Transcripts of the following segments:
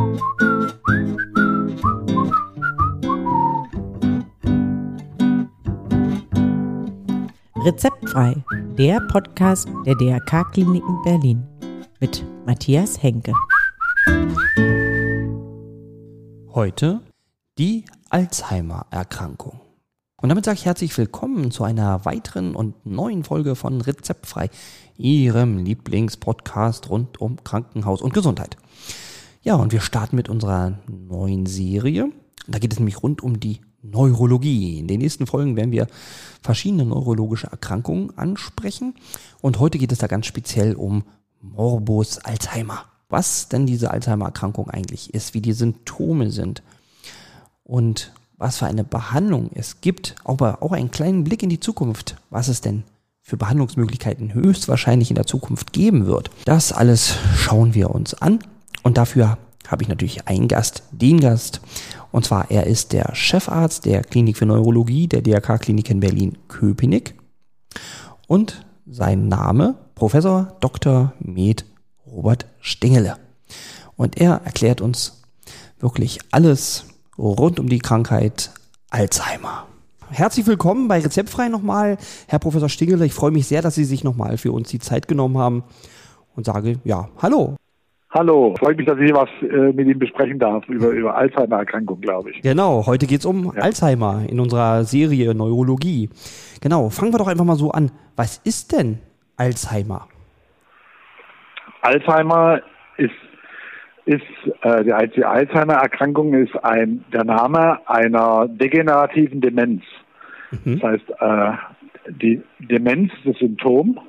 Rezeptfrei, der Podcast der DRK-Kliniken Berlin mit Matthias Henke. Heute die Alzheimer-Erkrankung. Und damit sage ich herzlich willkommen zu einer weiteren und neuen Folge von Rezeptfrei, Ihrem Lieblingspodcast rund um Krankenhaus und Gesundheit. Ja, und wir starten mit unserer neuen Serie. Da geht es nämlich rund um die Neurologie. In den nächsten Folgen werden wir verschiedene neurologische Erkrankungen ansprechen. Und heute geht es da ganz speziell um Morbus Alzheimer. Was denn diese Alzheimer-Erkrankung eigentlich ist, wie die Symptome sind und was für eine Behandlung es gibt, aber auch einen kleinen Blick in die Zukunft, was es denn für Behandlungsmöglichkeiten höchstwahrscheinlich in der Zukunft geben wird. Das alles schauen wir uns an und dafür habe ich natürlich einen Gast, den Gast, und zwar er ist der Chefarzt der Klinik für Neurologie der DRK-Klinik in Berlin-Köpenick und sein Name Professor Dr. Med. Robert Stengele. Und er erklärt uns wirklich alles rund um die Krankheit Alzheimer. Herzlich willkommen bei Rezeptfrei nochmal, Herr Professor Stengele. Ich freue mich sehr, dass Sie sich nochmal für uns die Zeit genommen haben und sage, ja, hallo. Hallo, freut mich, dass ich was mit Ihnen besprechen darf über Alzheimer-Erkrankung, glaube ich. Genau, heute geht es um Alzheimer in unserer Serie Neurologie. Genau, fangen wir doch einfach mal so an. Was ist denn Alzheimer? Alzheimer die Alzheimer-Erkrankung ist der Name einer degenerativen Demenz. Das heißt, die Demenz ist das Symptom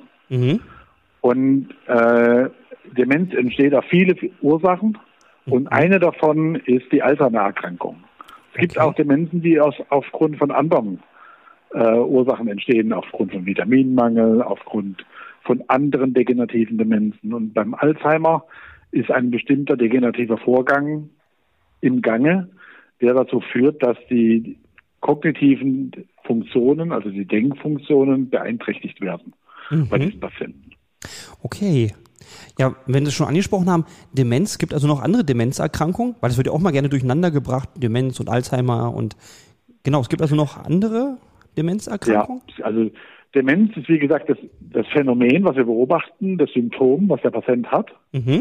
und Demenz entsteht auf viele Ursachen und eine davon ist die Alzheimer-Erkrankung. Es gibt auch Demenzen, die aufgrund von anderen Ursachen entstehen, aufgrund von Vitaminmangel, aufgrund von anderen degenerativen Demenzen. Und beim Alzheimer ist ein bestimmter degenerativer Vorgang im Gange, der dazu führt, dass die kognitiven Funktionen, also die Denkfunktionen, beeinträchtigt werden bei diesen Patienten. Okay. Ja, wenn Sie es schon angesprochen haben, Demenz, gibt also noch andere Demenzerkrankungen, weil das wird ja auch mal gerne durcheinander gebracht, Demenz und Alzheimer und genau, es gibt also noch andere Demenzerkrankungen? Ja, also Demenz ist wie gesagt das Phänomen, was wir beobachten, das Symptom, was der Patient hat.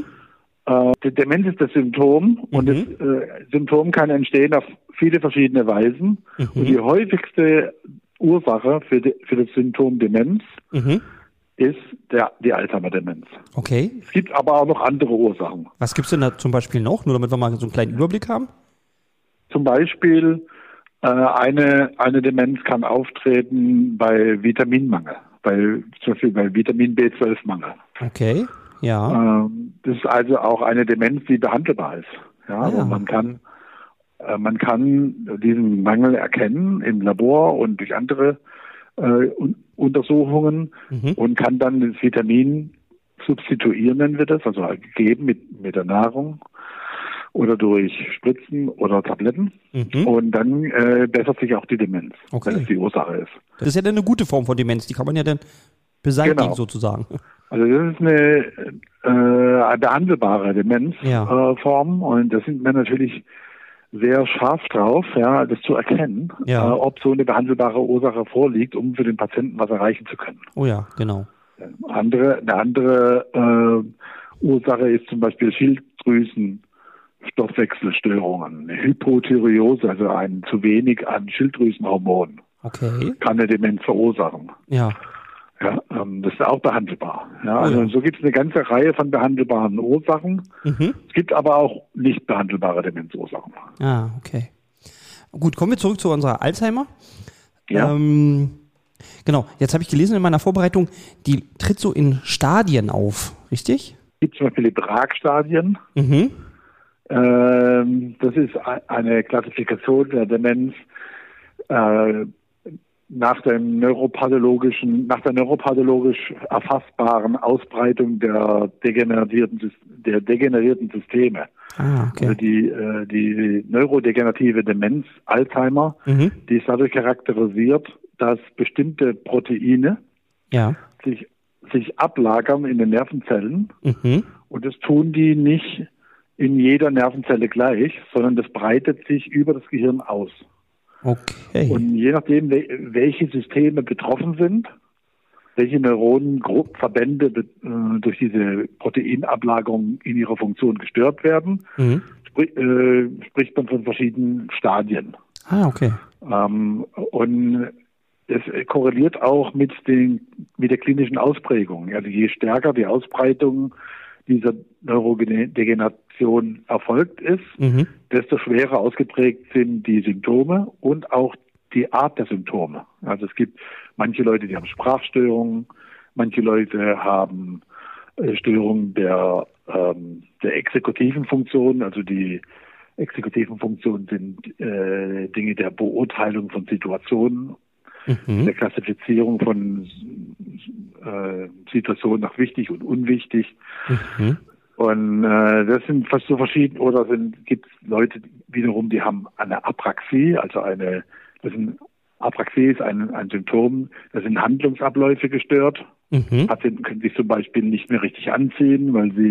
Die Demenz ist das Symptom und das Symptom kann entstehen auf viele verschiedene Weisen. Und die häufigste Ursache für das Symptom Demenz ist die Alzheimer-Demenz. Okay. Es gibt aber auch noch andere Ursachen. Was gibt es denn da zum Beispiel noch, nur damit wir mal so einen kleinen Überblick haben? Zum Beispiel eine Demenz kann auftreten bei Vitaminmangel, zum Beispiel bei Vitamin B12-Mangel. Okay, ja. Das ist also auch eine Demenz, die behandelbar ist. Ja, also man kann diesen Mangel erkennen im Labor und durch andere Untersuchungen und kann dann das Vitamin substituieren, nennen wir das, also geben mit der Nahrung oder durch Spritzen oder Tabletten. Und dann bessert sich auch die Demenz, wenn es die Ursache ist. Das ist ja dann eine gute Form von Demenz, die kann man ja dann beseitigen sozusagen. Also das ist eine behandelbare Demenzform und da sind wir natürlich sehr scharf drauf, das zu erkennen, ob so eine behandelbare Ursache vorliegt, um für den Patienten was erreichen zu können. Oh ja, genau. Eine andere Ursache ist zum Beispiel Schilddrüsenstoffwechselstörungen, eine Hypothyreose, also ein zu wenig an Schilddrüsenhormonen, kann eine Demenz verursachen. Ja, das ist auch behandelbar. Ja, also so gibt es eine ganze Reihe von behandelbaren Ursachen. Es gibt aber auch nicht behandelbare Demenzursachen. Ah, okay. Gut, kommen wir zurück zu unserer Alzheimer. Ja. Genau, jetzt habe ich gelesen in meiner Vorbereitung, die tritt so in Stadien auf, richtig? Es gibt zum Beispiel die Brag-Stadien. Das ist eine Klassifikation der Demenz nach der neuropathologisch erfassbaren Ausbreitung der degenerierten Systeme. Also die neurodegenerative Demenz Alzheimer, die ist dadurch charakterisiert, dass bestimmte Proteine sich ablagern in den Nervenzellen und das tun die nicht in jeder Nervenzelle gleich, sondern das breitet sich über das Gehirn aus. Okay. Und je nachdem, welche Systeme betroffen sind, welche Neuronenverbände durch diese Proteinablagerung in ihrer Funktion gestört werden, spricht man von verschiedenen Stadien. Okay. Und es korreliert auch mit der klinischen Ausprägung. Also je stärker die Ausbreitung dieser Neurodegeneration erfolgt ist, desto schwerer ausgeprägt sind die Symptome und auch die Art der Symptome. Also es gibt manche Leute, die haben Sprachstörungen, manche Leute haben Störungen der exekutiven Funktionen. Also die exekutiven Funktionen sind Dinge der Beurteilung von Situationen, der Klassifizierung von Situationen nach wichtig und unwichtig. Und das sind fast so verschieden, oder gibt es Leute wiederum, die haben eine Apraxie, Apraxie ist ein Symptom, da sind Handlungsabläufe gestört. Patienten können sich zum Beispiel nicht mehr richtig anziehen, weil sie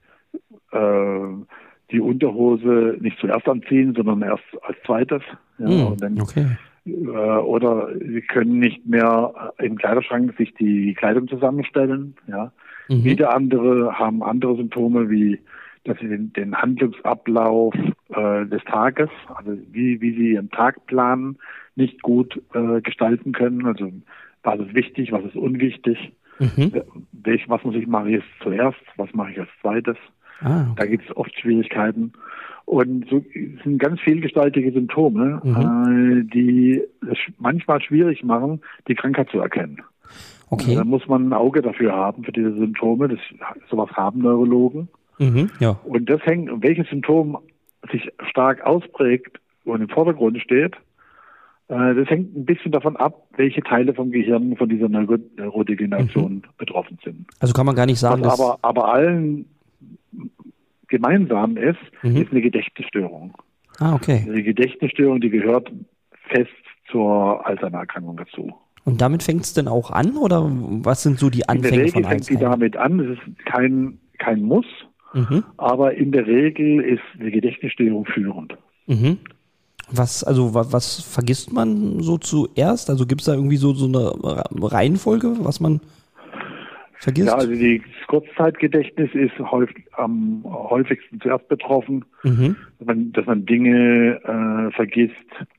die Unterhose nicht zuerst anziehen, sondern erst als zweites. Ja, und dann, oder sie können nicht mehr im Kleiderschrank sich die Kleidung zusammenstellen. Ja. Wieder andere haben andere Symptome, wie dass sie den Handlungsablauf des Tages, also wie sie ihren Tag planen, nicht gut gestalten können. Also was ist wichtig, was ist unwichtig, was mache ich jetzt zuerst, was mache ich als zweites. Okay. Da gibt es oft Schwierigkeiten. Und so sind ganz vielgestaltige Symptome, die es manchmal schwierig machen, die Krankheit zu erkennen. Okay. Da muss man ein Auge dafür haben, für diese Symptome. Sowas haben Neurologen. Und das welches Symptom sich stark ausprägt und im Vordergrund steht, das hängt ein bisschen davon ab, welche Teile vom Gehirn von dieser Neurodegeneration betroffen sind. Also kann man gar nicht sagen, was aber allen gemeinsam ist eine Gedächtnisstörung. Okay. Eine Gedächtnisstörung, die gehört fest zur Alzheimer-Erkrankung dazu. Und damit fängt es denn auch an, oder was sind so die Anfänge von Alzheimer? In der Regel fängt sie damit an, es ist kein Muss, aber in der Regel ist eine Gedächtnisstörung führend. Was vergisst man so zuerst? Also gibt es da irgendwie so eine Reihenfolge, was man vergisst? Ja, also das Kurzzeitgedächtnis ist am häufigsten zuerst betroffen, dass man Dinge vergisst,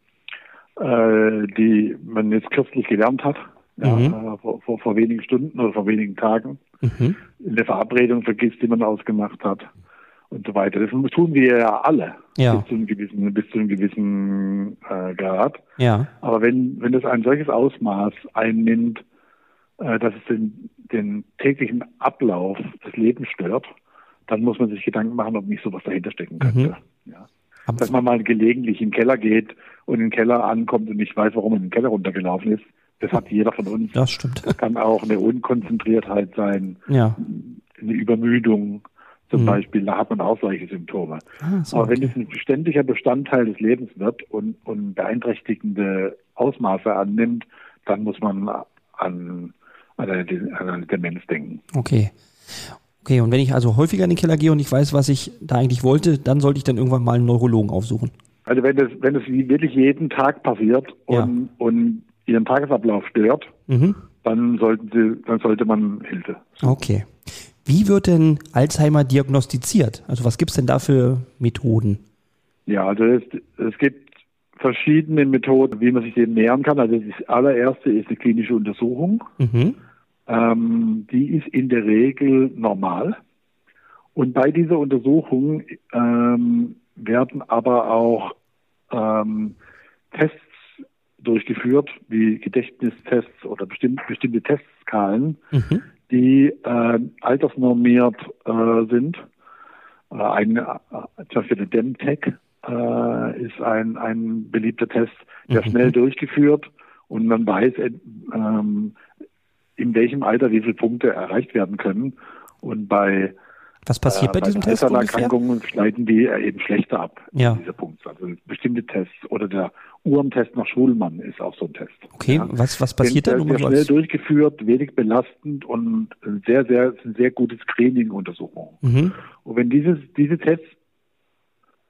die man jetzt kürzlich gelernt hat, vor wenigen Stunden oder vor wenigen Tagen. In der Verabredung vergisst, die man ausgemacht hat und so weiter. Das tun wir ja alle bis zu einem gewissen Grad. Ja. Aber wenn das ein solches Ausmaß einnimmt, dass es den täglichen Ablauf des Lebens stört, dann muss man sich Gedanken machen, ob nicht sowas dahinter stecken könnte. Ja. Dass man mal gelegentlich in den Keller geht und in den Keller ankommt und nicht weiß, warum man in den Keller runtergelaufen ist, das hat jeder von uns. Das stimmt. Das kann auch eine Unkonzentriertheit sein, eine Übermüdung zum Beispiel, da hat man auch solche Symptome. Aber wenn es ein ständiger Bestandteil des Lebens wird und beeinträchtigende Ausmaße annimmt, dann muss man an eine Demenz denken. Okay, und wenn ich also häufiger in den Keller gehe und ich weiß, was ich da eigentlich wollte, dann sollte ich dann irgendwann mal einen Neurologen aufsuchen. Also wenn das wirklich jeden Tag passiert und Ihren Tagesablauf stört, dann sollte man Hilfe suchen. Okay. Wie wird denn Alzheimer diagnostiziert? Also was gibt es denn da für Methoden? Ja, also es gibt verschiedene Methoden, wie man sich dem nähern kann. Also das allererste ist eine klinische Untersuchung. Die ist in der Regel normal. Und bei dieser Untersuchung werden aber auch Tests durchgeführt, wie Gedächtnistests oder bestimmte Testskalen, die altersnormiert sind. Zum Beispiel der DEMTEC ist ein beliebter Test, der schnell durchgeführt und man weiß, in welchem Alter wie viele Punkte erreicht werden können. Und was passiert bei diesem Test ungefähr? Erkrankungen schneiden die eben schlechter ab, dieser Punkt. Also bestimmte Tests oder der Uhrentest nach Schulmann ist auch so ein Test. Okay, was passiert da? Sehr schnell durchgeführt, wenig belastend und ein sehr gutes Screening-Untersuchung. Und wenn diese Tests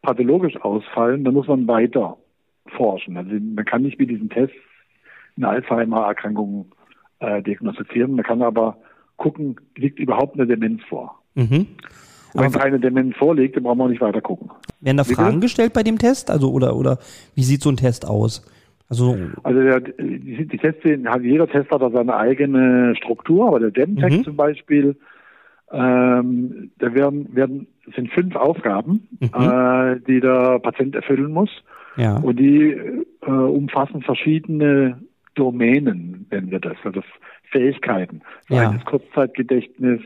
pathologisch ausfallen, dann muss man weiter forschen. Also man kann nicht mit diesen Tests eine Alzheimer-Erkrankung diagnostizieren. Man kann aber gucken, liegt überhaupt eine Demenz vor. Mhm. Wenn keine Demenz vorliegt, dann brauchen wir auch nicht weiter gucken. Werden da Fragen gestellt bei dem Test? Also oder wie sieht so ein Test aus? Also die Tests, jeder Test hat da seine eigene Struktur, aber der DEM-Test zum Beispiel, da sind 5 Aufgaben, die der Patient erfüllen muss. Ja. Und die umfassen verschiedene Domänen, nennen wir das, also Fähigkeiten. Das Kurzzeitgedächtnis,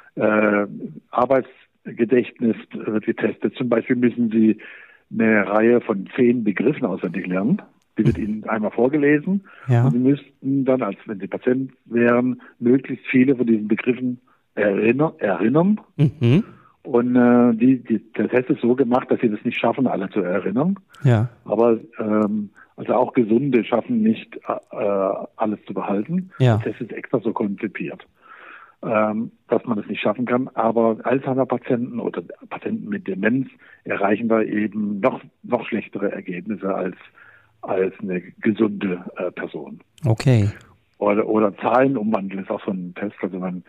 Arbeitsgedächtnis wird getestet. Zum Beispiel müssen Sie eine Reihe von 10 Begriffen auswendig lernen. Die wird Ihnen einmal vorgelesen. Ja. Und Sie müssten dann, als wenn Sie Patient wären, möglichst viele von diesen Begriffen erinnern. Mhm. Und der Test ist so gemacht, dass Sie das nicht schaffen, alle zu erinnern. Ja. Aber also auch Gesunde schaffen nicht, alles zu behalten. Ja. Der Test ist extra so konzipiert, dass man das nicht schaffen kann. Aber Alzheimer-Patienten oder Patienten mit Demenz erreichen da eben noch schlechtere Ergebnisse als eine gesunde Person. Okay. Oder Zahlen umwandeln ist auch so ein Test. Also man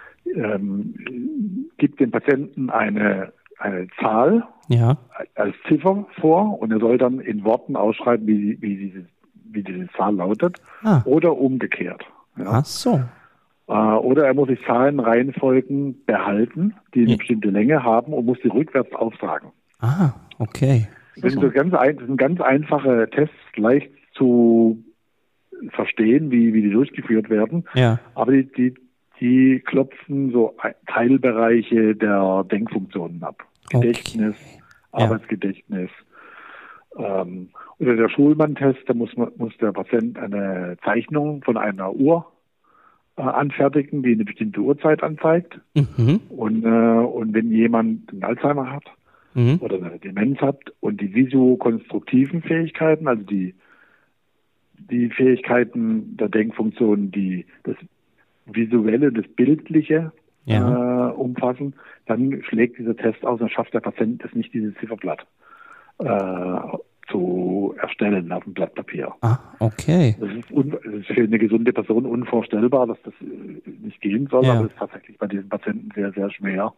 gibt dem Patienten eine Zahl als Ziffer vor und er soll dann in Worten ausschreiben, wie diese Zahl lautet, oder umgekehrt. Ja. Ach so. Oder er muss sich Zahlenreihenfolgen behalten, die eine bestimmte Länge haben und muss sie rückwärts aufsagen. Ah, okay. Das sind ganz einfache Tests, leicht zu verstehen, wie die durchgeführt werden. Ja. Aber die klopfen so Teilbereiche der Denkfunktionen ab. Gedächtnis, Arbeitsgedächtnis. Oder der Schulmann-Test, da muss der Patient eine Zeichnung von einer Uhr anfertigen, die eine bestimmte Uhrzeit anzeigt. Mhm. Und wenn jemand einen Alzheimer hat oder eine Demenz hat und die visuokonstruktiven Fähigkeiten, also die Fähigkeiten der Denkfunktionen, die das Visuelle, das Bildliche umfassen, dann schlägt dieser Test aus und schafft der Patient es nicht, dieses Zifferblatt zu erstellen auf dem Blatt Papier. Ah, okay. Das ist für eine gesunde Person unvorstellbar, dass das nicht gehen soll, aber es ist tatsächlich bei diesen Patienten sehr, sehr schwer,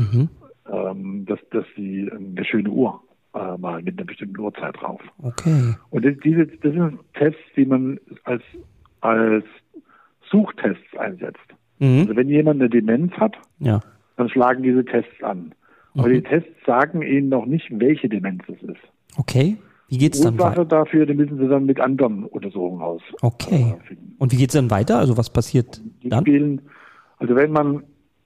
dass sie eine schöne Uhr mal mit einer bestimmten Uhrzeit drauf. Okay. Und das sind Tests, die man als Suchtests einsetzt. Also wenn jemand eine Demenz hat, dann schlagen diese Tests an. Aber die Tests sagen ihnen noch nicht, welche Demenz es ist. Okay. Wie geht's dann weiter? Ursache dafür, die müssen sie dann mit anderen Untersuchungen finden. Und wie geht's dann weiter? Also was passiert dann? Also wenn man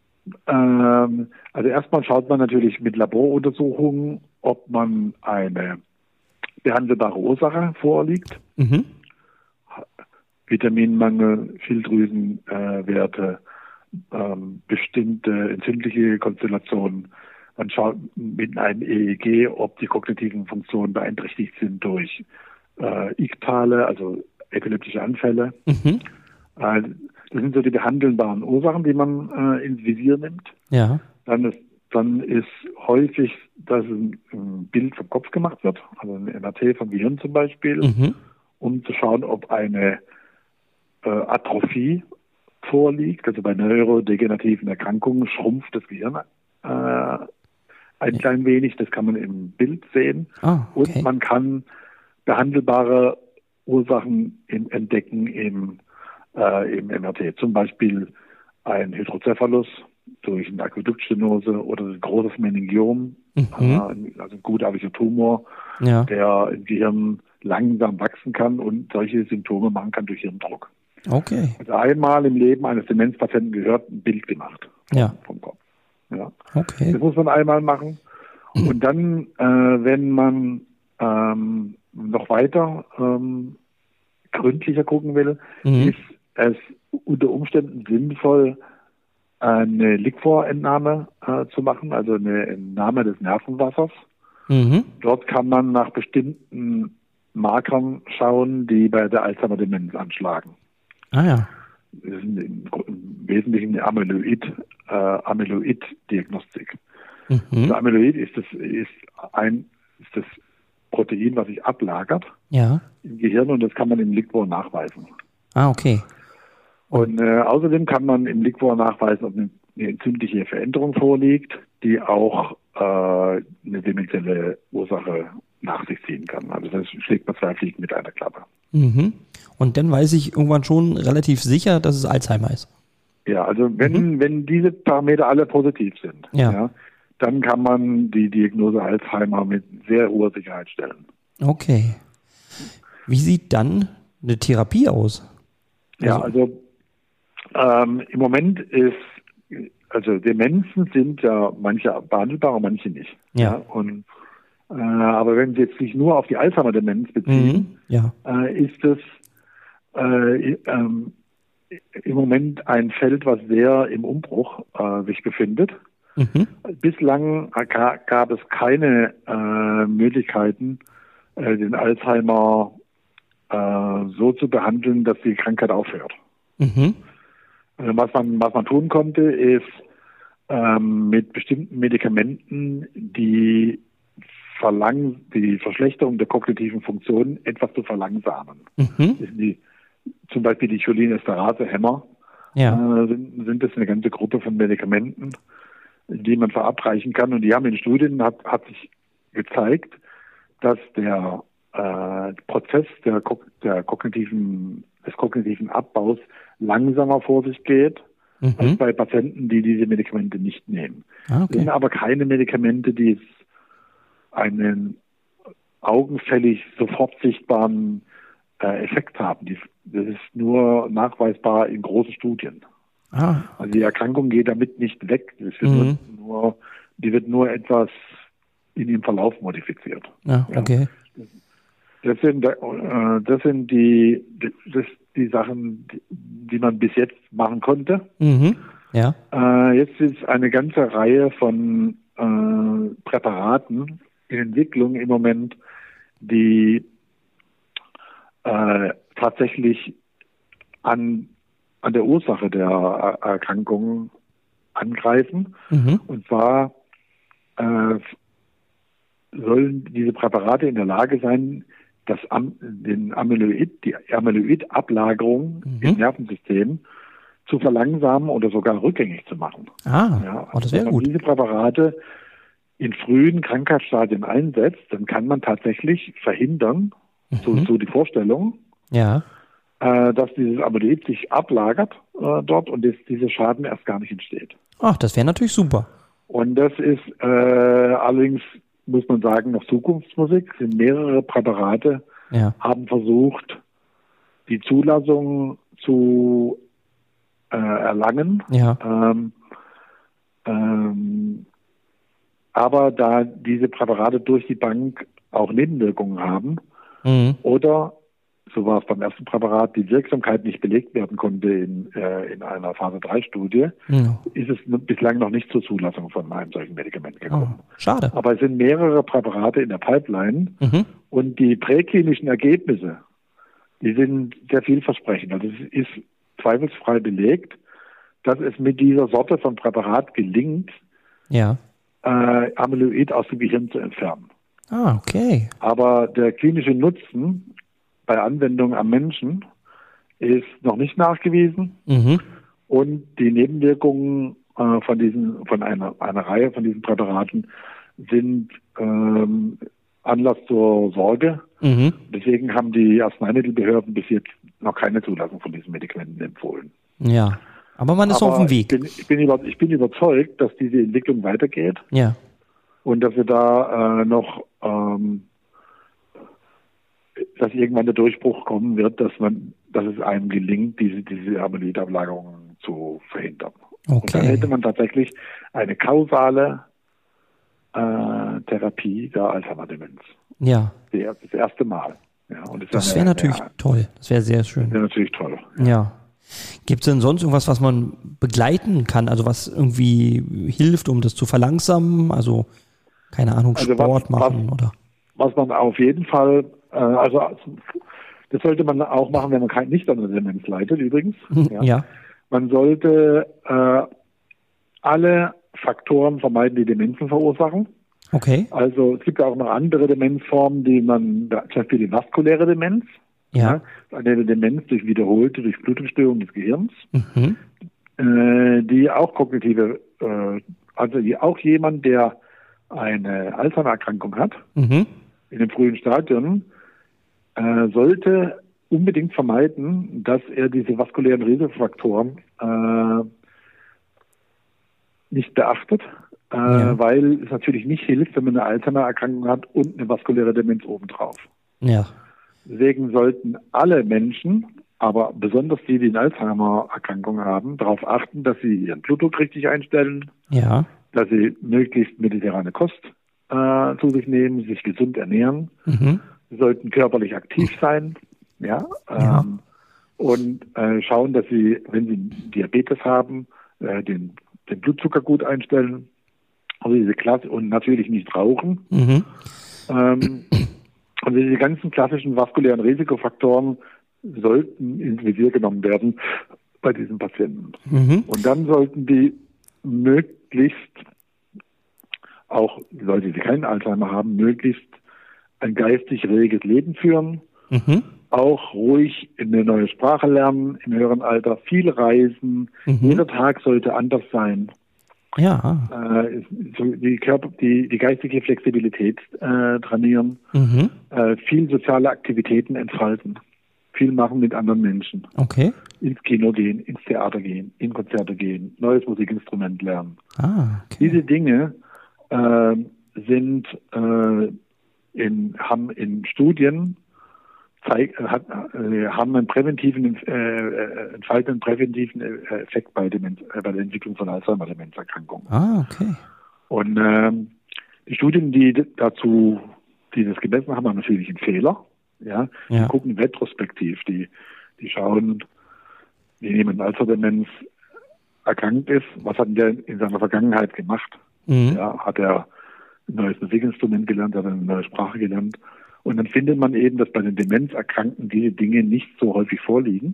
also erstmal schaut man natürlich mit Laboruntersuchungen, ob man eine behandelbare Ursache vorliegt. Mhm. Vitaminmangel, Schilddrüsenwerte, bestimmte entzündliche Konstellationen. Man schaut mit einem EEG, ob die kognitiven Funktionen beeinträchtigt sind durch Iktale, also epileptische Anfälle. Mhm. Das sind so die behandelbaren Ursachen, die man ins Visier nimmt. Ja. Dann ist häufig, dass ein Bild vom Kopf gemacht wird, also ein MRT vom Gehirn zum Beispiel, um zu schauen, ob eine Atrophie vorliegt. Also bei neurodegenerativen Erkrankungen schrumpft das Gehirn ein klein wenig. Das kann man im Bild sehen. Okay. Und man kann behandelbare Ursachen entdecken im MRT. Zum Beispiel ein Hydrocephalus durch eine Aquäduktstenose oder ein großes Meningiom, also ein gutartiger Tumor, der im Gehirn langsam wachsen kann und solche Symptome machen kann durch Hirndruck. Okay. Also einmal im Leben eines Demenzpatienten gehört ein Bild gemacht vom Kopf. Ja. Okay. Das muss man einmal machen. Und dann, wenn man noch weiter gründlicher gucken will, ist es unter Umständen sinnvoll, eine Liquorentnahme zu machen, also eine Entnahme des Nervenwassers. Dort kann man nach bestimmten Markern schauen, die bei der Alzheimer-Demenz anschlagen. Ah ja. Das ist im Wesentlichen eine Amyloid-Diagnostik. Also Amyloid ist ein ist das Protein, was sich ablagert Ja. im Gehirn, und das kann man im Liquor nachweisen. Ah, okay. Und außerdem kann man im Liquor nachweisen, ob eine entzündliche Veränderung vorliegt, die auch eine dementielle Ursache nach sich ziehen kann. Also das schlägt man 2 Fliegen mit einer Klappe. Mhm. Und dann weiß ich irgendwann schon relativ sicher, dass es Alzheimer ist. Ja, also wenn diese Parameter alle positiv sind, Ja. dann kann man die Diagnose Alzheimer mit sehr hoher Sicherheit stellen. Okay. Wie sieht dann eine Therapie aus? Also im Moment also Demenzen sind ja manche behandelbar und manche nicht. Ja. Und aber wenn Sie jetzt sich nur auf die Alzheimer-Demenz beziehen, ist es im Moment ein Feld, was sehr im Umbruch sich befindet. Bislang gab es keine Möglichkeiten, den Alzheimer so zu behandeln, dass die Krankheit aufhört. Was man tun konnte, ist mit bestimmten Medikamenten die Verschlechterung der kognitiven Funktionen etwas zu verlangsamen. Zum Beispiel die Cholinesterase-Hämmer sind das eine ganze Gruppe von Medikamenten, die man verabreichen kann. Und die haben in Studien hat sich gezeigt, dass der Prozess des kognitiven Abbaus langsamer vor sich geht als bei Patienten, die diese Medikamente nicht nehmen. Okay. Das sind aber keine Medikamente, die einen augenfällig sofort sichtbaren Effekt haben. Das ist nur nachweisbar in großen Studien. Also die Erkrankung geht damit nicht weg. Die wird nur etwas in ihrem Verlauf modifiziert. Okay. Das sind die Sachen, die man bis jetzt machen konnte. Jetzt ist eine ganze Reihe von Präparaten in Entwicklung im Moment, die tatsächlich an der Ursache der Erkrankung angreifen. Und zwar sollen diese Präparate in der Lage sein, die Amyloid-Ablagerung im Nervensystem zu verlangsamen oder sogar rückgängig zu machen. Das wäre gut. Wenn man diese Präparate in frühen Krankheitsstadien einsetzt, dann kann man tatsächlich verhindern, so die Vorstellung, dass dieses Amyloid sich ablagert dort und dieser Schaden erst gar nicht entsteht. Das wäre natürlich super. Und das ist allerdings, muss man sagen, noch Zukunftsmusik. Sind mehrere Präparate, haben versucht, die Zulassung zu erlangen. Aber da diese Präparate durch die Bank auch Nebenwirkungen haben oder, so war es beim ersten Präparat, die Wirksamkeit nicht belegt werden konnte in einer Phase-3-Studie, ist es bislang noch nicht zur Zulassung von einem solchen Medikament gekommen. Schade. Aber es sind mehrere Präparate in der Pipeline und die präklinischen Ergebnisse, die sind sehr vielversprechend. Also es ist zweifelsfrei belegt, dass es mit dieser Sorte von Präparat gelingt, Amyloid aus dem Gehirn zu entfernen. Okay. Aber der klinische Nutzen bei Anwendung am Menschen ist noch nicht nachgewiesen. Und die Nebenwirkungen von einer Reihe von diesen Präparaten sind Anlass zur Sorge. Deswegen haben die Arzneimittelbehörden bis jetzt noch keine Zulassung von diesen Medikamenten empfohlen. Aber man ist auf dem Weg. Ich bin überzeugt, dass diese Entwicklung weitergeht. Und dass wir da dass irgendwann der Durchbruch kommen wird, dass es einem gelingt, diese Amyloidablagerungen zu verhindern. Und dann hätte man tatsächlich eine kausale Therapie der Alzheimer-Demenz. Das erste Mal. Und das wäre natürlich toll. Das wäre sehr schön. Das wäre natürlich toll. Gibt es denn sonst irgendwas, was man begleiten kann? Also was irgendwie hilft, um das zu verlangsamen? Also keine Ahnung, Sport machen oder? Was man auf jeden Fall, das sollte man auch machen, wenn man nicht an der Demenz leidet übrigens. Man sollte alle Faktoren vermeiden, die Demenzen verursachen. Okay. Also es gibt auch noch andere Demenzformen, zum Beispiel die vaskuläre Demenz. Ja. Eine Demenz durch wiederholte Durchblutungsstörung des Gehirns, die auch also auch jemand, der eine Alzheimer-Erkrankung hat, in den frühen Stadien, sollte unbedingt vermeiden, dass er diese vaskulären Risikofaktoren nicht beachtet, weil es natürlich nicht hilft, wenn man eine Alzheimer-Erkrankung hat und eine vaskuläre Demenz obendrauf. Ja. Deswegen sollten alle Menschen, aber besonders die eine Alzheimer-Erkrankung haben, darauf achten, dass sie ihren Blutdruck richtig einstellen, dass sie möglichst mediterrane Kost zu sich nehmen, sich gesund ernähren. Sie sollten körperlich aktiv sein, und schauen, dass sie, wenn sie Diabetes haben, den Blutzucker gut einstellen, also diese Klasse, und natürlich nicht rauchen. Also diese ganzen klassischen vaskulären Risikofaktoren sollten ins Visier genommen werden bei diesen Patienten. Und dann sollten die möglichst, auch die Leute, die keinen Alzheimer haben, möglichst ein geistig reges Leben führen, auch ruhig eine neue Sprache lernen im höheren Alter, viel reisen, jeder Tag sollte anders sein. Die geistige Flexibilität trainieren, viel soziale Aktivitäten entfalten, viel machen mit anderen Menschen, ins Kino gehen, ins Theater gehen, in Konzerte gehen, neues Musikinstrument lernen. Diese Dinge haben in Studien haben einen entfalten einen präventiven Effekt bei der Entwicklung von Alzheimer-Demenzerkrankungen. Und die Studien, die das gemessen haben, haben natürlich einen Fehler. Die gucken retrospektiv. Die schauen, wie jemand Alzheimer-Demenz erkrankt ist, was hat der in seiner Vergangenheit gemacht? Hat er ein neues Musikinstrument gelernt, hat er eine neue Sprache gelernt? Und dann findet man eben, dass bei den Demenzerkrankten diese Dinge nicht so häufig vorliegen.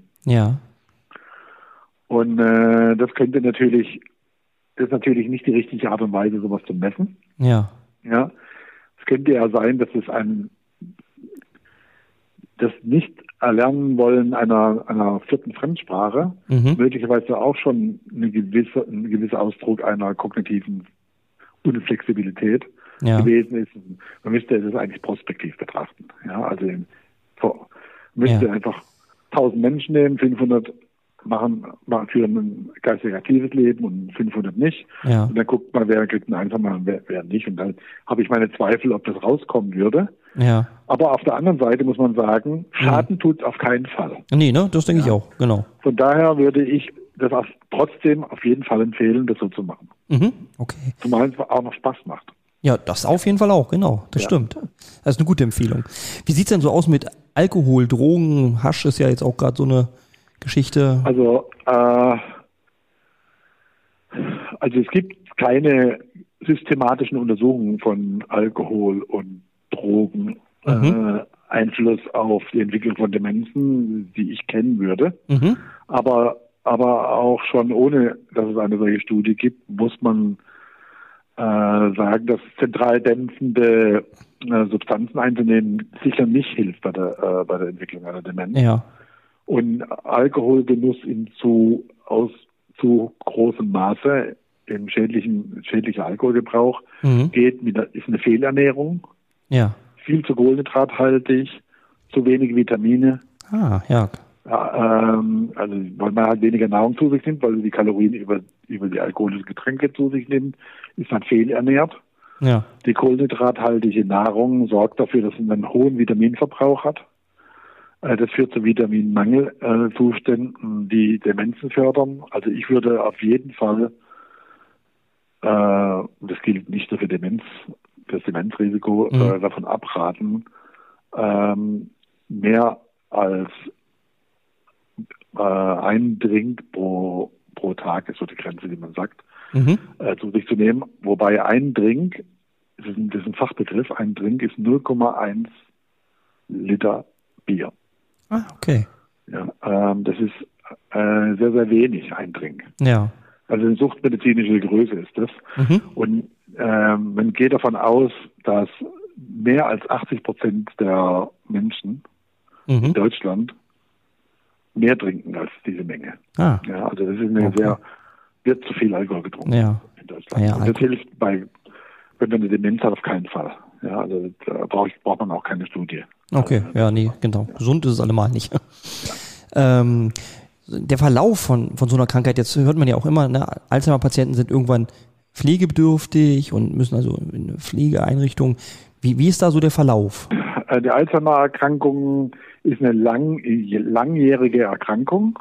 Und das ist natürlich nicht die richtige Art und Weise, sowas zu messen. Es könnte ja sein, dass das Nicht-Erlernen-Wollen einer vierten Fremdsprache möglicherweise auch schon ein gewisser Ausdruck einer kognitiven Unflexibilität gewesen ist. Man müsste es eigentlich prospektiv betrachten. Also man müsste einfach 1000 Menschen nehmen, 500 führen ein geistig aktives Leben und 500 nicht. Und dann guckt man, wer kriegt einen Alzheimer und wer nicht. Und dann habe ich meine Zweifel, ob das rauskommen würde. Aber auf der anderen Seite muss man sagen, Schaden tut es auf keinen Fall. Nee, ne? Das denke ich auch, genau. Von daher würde ich das trotzdem auf jeden Fall empfehlen, das so zu machen. Okay. Zumal es auch noch Spaß macht. Ja, das auf jeden Fall auch, genau. Das stimmt. Das ist eine gute Empfehlung. Wie sieht es denn so aus mit Alkohol, Drogen? Hasch ist ja jetzt auch gerade so eine Geschichte. Also es gibt keine systematischen Untersuchungen von Alkohol und Drogen Einfluss auf die Entwicklung von Demenzen, die ich kennen würde. Aber auch schon ohne, dass es eine solche Studie gibt, muss man sagen, dass zentral dämpfende Substanzen einzunehmen sicher nicht hilft bei der Entwicklung einer Demenz. Und Alkoholgenuss in zu großem Maße im schädlicher Alkoholgebrauch ist eine Fehlernährung. Viel zu kohlenhydrathaltig, zu wenig Vitamine. Also weil man halt weniger Nahrung zu sich nimmt, weil die Kalorien über die alkoholischen Getränke zu sich nimmt, ist man fehlernährt. Die kohlenhydrathaltige Nahrung sorgt dafür, dass man einen hohen Vitaminverbrauch hat. Das führt zu Vitaminmangelzuständen, die Demenzen fördern. Also ich würde auf jeden Fall, das gilt nicht nur für das Demenzrisiko, davon abraten, mehr als ein Drink pro Tag ist so die Grenze, die man sagt, zu sich zu nehmen. Wobei ein Drink, das ist ein Fachbegriff, ein Drink ist 0,1 Liter Bier. Okay. Das ist sehr, sehr wenig, ein Drink. Also eine suchtmedizinische Größe ist das. Und man geht davon aus, dass mehr als 80% der Menschen in Deutschland mehr trinken als diese Menge. Ja, also das ist wird zu viel Alkohol getrunken in Deutschland. Und das hilft wenn man eine Demenz hat, auf keinen Fall. Ja, also da braucht man auch keine Studie. Okay, genau. Gesund ist es allemal nicht. Der Verlauf von so einer Krankheit, jetzt hört man ja auch immer, ne, Alzheimer-Patienten sind irgendwann pflegebedürftig und müssen also in eine Pflegeeinrichtung. Wie ist da so der Verlauf? Die Alzheimer-Erkrankung ist eine langjährige Erkrankung,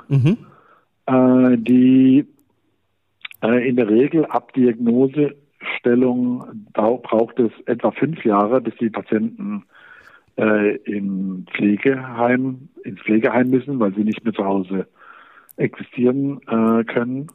die in der Regel ab Diagnosestellung braucht es etwa 5 Jahre, bis die Patienten ins Pflegeheim müssen, weil sie nicht mehr zu Hause existieren können.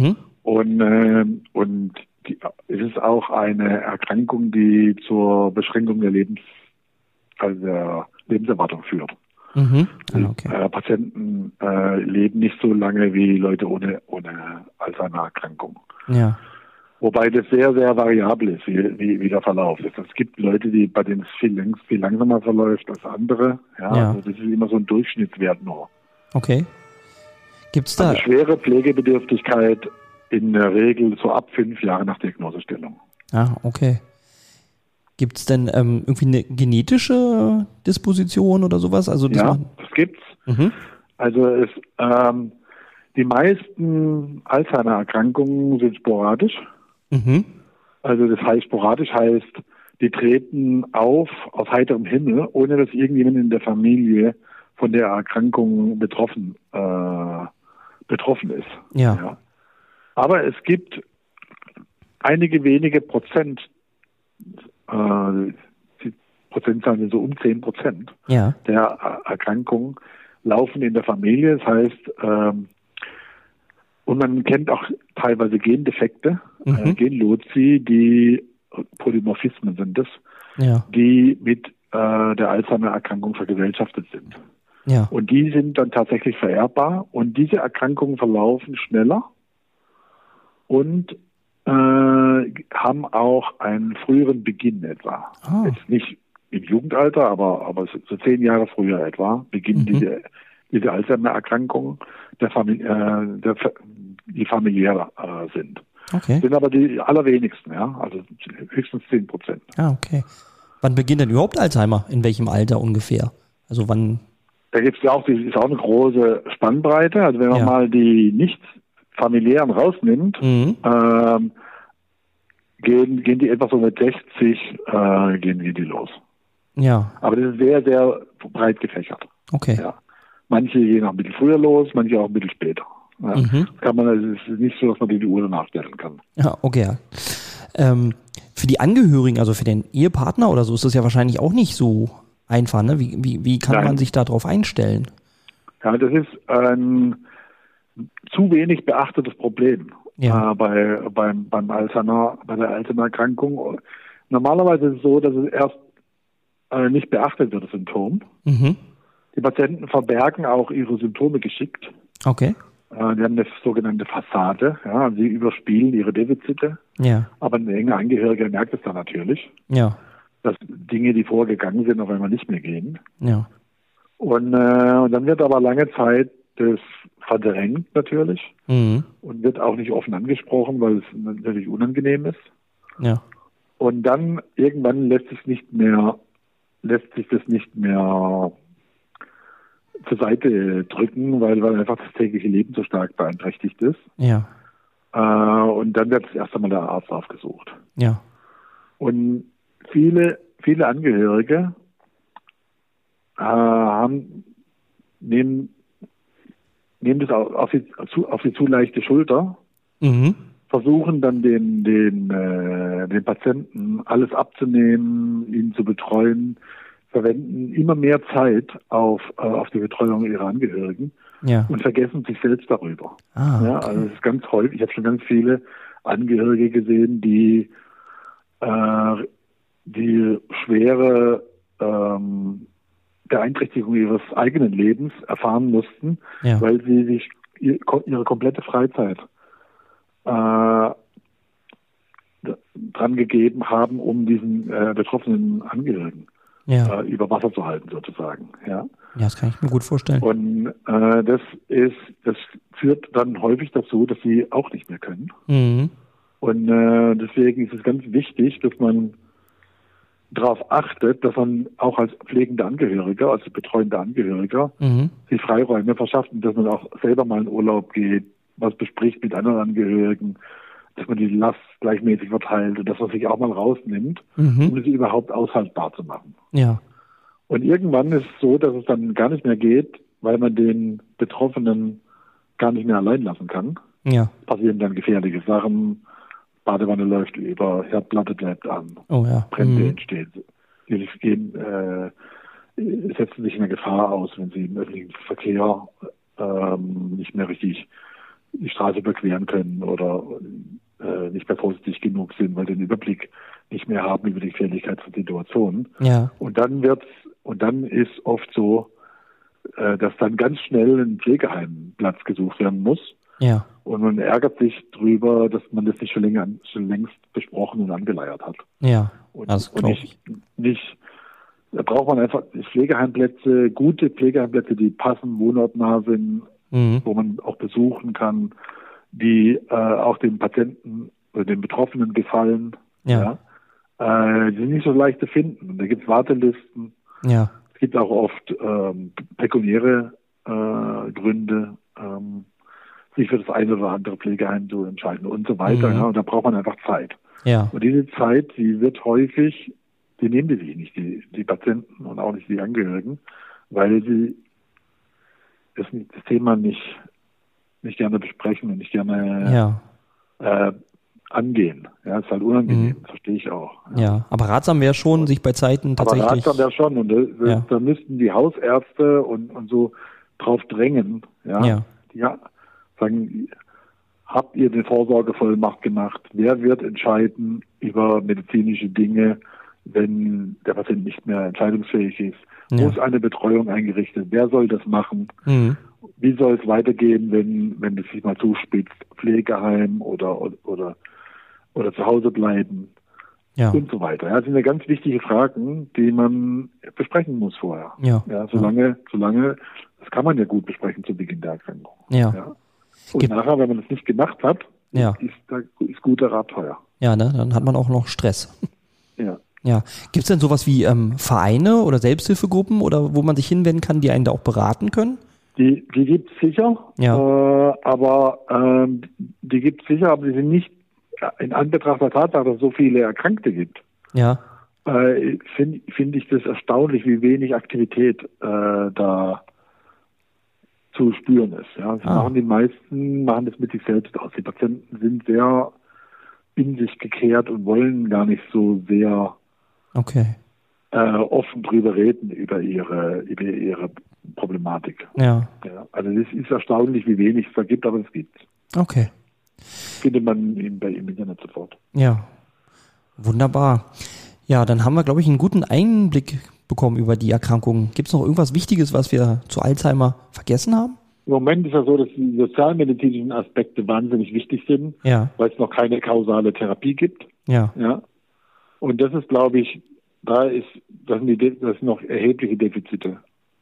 Und es ist auch eine Erkrankung, die zur Beschränkung der Lebenserwartung führt. Patienten leben nicht so lange wie Leute ohne Alzheimer-Erkrankung. Ja. Wobei das sehr, sehr variabel ist, wie der Verlauf ist. Es gibt Leute, bei denen es viel langsamer verläuft als andere. Also das ist immer so ein Durchschnittswert nur. Okay. Gibt's da schwere Pflegebedürftigkeit in der Regel so ab 5 Jahre nach Diagnosestellung. Okay. Gibt es denn irgendwie eine genetische Disposition oder sowas? Also das gibt's. Also die meisten Alzheimer-Erkrankungen sind sporadisch. Also das heißt, sporadisch heißt, die treten auf aus heiterem Himmel, ohne dass irgendjemand in der Familie von der Erkrankung betroffen ist. Ja. Aber es gibt einige wenige Prozent, die Prozentzahlen sind so um 10% der Erkrankungen laufen in der Familie. Das heißt, und man kennt auch teilweise Gendefekte, Genlozi, die Polymorphismen sind es, die mit der Alzheimer-Erkrankung vergesellschaftet sind. Ja. Und die sind dann tatsächlich vererbbar und diese Erkrankungen verlaufen schneller und haben auch einen früheren Beginn etwa. Jetzt nicht im Jugendalter, aber so 10 Jahre früher etwa beginnen diese Alzheimer-Erkrankungen, die familiär sind. Okay. Sind aber die allerwenigsten, also höchstens 10%. Okay. Wann beginnt denn überhaupt Alzheimer? In welchem Alter ungefähr? Also wann? Da gibt es ist auch eine große Spannbreite. Also wenn man mal die nicht familiären rausnimmt, gehen die etwa so mit 60 gehen die los. Ja. Aber das ist sehr, sehr breit gefächert. Ja. Manche gehen auch ein bisschen früher los, manche auch ein bisschen später. Ja. Es ist nicht so, dass man die Uhr nachstellen kann. Ja, okay. Für die Angehörigen, also für den Ehepartner oder so, ist das ja wahrscheinlich auch nicht so einfach, ne? Wie kann man sich darauf einstellen? Ja, das ist ein zu wenig beachtetes Problem bei der Alzheimer-Erkrankung. Normalerweise ist es so, dass es erst nicht beachtet wird, das Symptom. Die Patienten verbergen auch ihre Symptome geschickt. Okay. Die haben eine sogenannte Fassade, sie überspielen ihre Defizite. Ja. Aber ein enger Angehöriger merkt es dann natürlich. Ja. Dass Dinge, die vorgegangen sind, auf einmal nicht mehr gehen. Ja. Und dann wird aber lange Zeit das verdrängt natürlich und wird auch nicht offen angesprochen, weil es natürlich unangenehm ist. Ja. Und dann irgendwann lässt sich das nicht mehr zur Seite drücken, weil einfach das tägliche Leben so stark beeinträchtigt ist. Ja. Und dann wird erst einmal der Arzt aufgesucht. Ja. Und viele Angehörige nehmen das auf die zu leichte Schulter, versuchen dann den Patienten alles abzunehmen, ihn zu betreuen, verwenden immer mehr Zeit auf die Betreuung ihrer Angehörigen und vergessen sich selbst darüber. Okay. Ja, also das ist ganz häufig. Ich habe schon ganz viele Angehörige gesehen, die schwere Beeinträchtigung ihres eigenen Lebens erfahren mussten, weil sie sich ihre komplette Freizeit dran gegeben haben, um diesen betroffenen Angehörigen über Wasser zu halten, sozusagen. Ja, das kann ich mir gut vorstellen. Und das führt dann häufig dazu, dass sie auch nicht mehr können. Mhm. Und deswegen ist es ganz wichtig, dass man darauf achtet, dass man auch als pflegender Angehöriger, als betreuender Angehöriger, sich Freiräume verschafft und dass man auch selber mal in Urlaub geht, was bespricht mit anderen Angehörigen, dass man die Last gleichmäßig verteilt und dass man sich auch mal rausnimmt, um sie überhaupt aushaltbar zu machen. Ja. Und irgendwann ist es so, dass es dann gar nicht mehr geht, weil man den Betroffenen gar nicht mehr allein lassen kann. Ja. Passieren dann gefährliche Sachen, Badewanne läuft über, Herdplatte bleibt an, Brände entstehen. Sie setzen sich in der Gefahr aus, wenn sie im öffentlichen Verkehr nicht mehr richtig die Straße überqueren können oder nicht mehr vorsichtig genug sind, weil sie den Überblick nicht mehr haben über die Gefährlichkeit von Situationen. Ja. Und dann ist oft so, dass dann ganz schnell ein Pflegeheimplatz gesucht werden muss. Ja. Und man ärgert sich drüber, dass man das nicht schon längst besprochen und angeleiert hat. Ja. Und da braucht man einfach Pflegeheimplätze, gute Pflegeheimplätze, die passen, wohnortnah sind, wo man auch besuchen kann, die auch den Patienten oder den Betroffenen gefallen. Ja. Die sind nicht so leicht zu finden. Und da gibt es Wartelisten. Ja. Es gibt auch oft pekuniäre Gründe, sich für das eine oder andere Pflegeheim zu entscheiden und so weiter. Ja, und da braucht man einfach Zeit. Ja. Und diese Zeit, die wird häufig, die nehmen die sich nicht, die Patienten und auch nicht die Angehörigen, weil sie das Thema nicht gerne besprechen und nicht gerne angehen. Ja, ist halt unangenehm, verstehe ich auch. Ja, aber ratsam wäre schon, sich bei Zeiten tatsächlich... Aber ratsam wäre schon, und da müssten die Hausärzte und so drauf drängen, sagen, habt ihr eine Vorsorgevollmacht gemacht? Wer wird entscheiden über medizinische Dinge, wenn der Patient nicht mehr entscheidungsfähig ist? Muss eine Betreuung eingerichtet? Wer soll das machen? Wie soll es weitergehen, wenn es sich mal zuspitzt? Pflegeheim oder zu Hause bleiben? Und so weiter. Ja, das sind ja ganz wichtige Fragen, die man besprechen muss vorher. Solange, das kann man ja gut besprechen zu Beginn der Erkrankung. Und nachher, wenn man das nicht gemacht hat, ist guter Rat teuer. Ja, ne? Dann hat man auch noch Stress. Ja. Gibt es denn sowas wie Vereine oder Selbsthilfegruppen oder wo man sich hinwenden kann, die einen da auch beraten können? Die gibt es sicher, aber die gibt es sicher, aber die sind nicht in Anbetracht der Tatsache, dass es so viele Erkrankte gibt. Finde ich das erstaunlich, wie wenig Aktivität da zu spüren ist. Ja. Die meisten machen das mit sich selbst aus. Die Patienten sind sehr in sich gekehrt und wollen gar nicht so sehr offen drüber reden über ihre Problematik. Also das ist erstaunlich, wie wenig es da gibt, aber es gibt. Okay. Findet man im Internet sofort. Ja, wunderbar. Ja, dann haben wir, glaube ich, einen guten Einblick bekommen über die Erkrankungen. Gibt es noch irgendwas Wichtiges, was wir zu Alzheimer vergessen haben? Im Moment ist ja so, dass die sozialmedizinischen Aspekte wahnsinnig wichtig sind, weil es noch keine kausale Therapie gibt. Und das ist, glaube ich, das sind noch erhebliche Defizite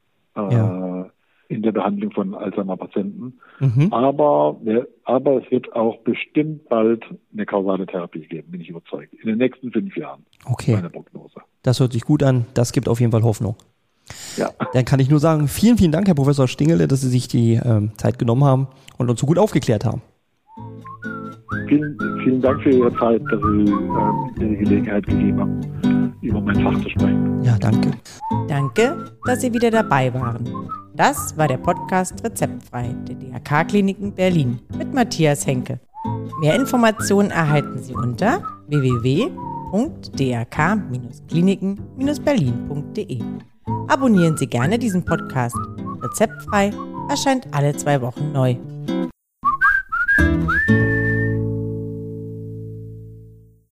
in der Behandlung von Alzheimer-Patienten. Aber es wird auch bestimmt bald eine kausale Therapie geben, bin ich überzeugt. In den nächsten 5 Jahren. Okay. Meine Prognose. Das hört sich gut an. Das gibt auf jeden Fall Hoffnung. Ja. Dann kann ich nur sagen, vielen, vielen Dank, Herr Professor Stingele, dass Sie sich die Zeit genommen haben und uns so gut aufgeklärt haben. Vielen Dank für Ihre Zeit, dass Sie mir die Gelegenheit gegeben haben, über mein Fach zu sprechen. Ja, danke. Danke, dass Sie wieder dabei waren. Das war der Podcast Rezeptfrei der DRK-Kliniken Berlin mit Matthias Henke. Mehr Informationen erhalten Sie unter www.drk-kliniken-berlin.de. Abonnieren Sie gerne diesen Podcast. Rezeptfrei erscheint alle 2 Wochen neu.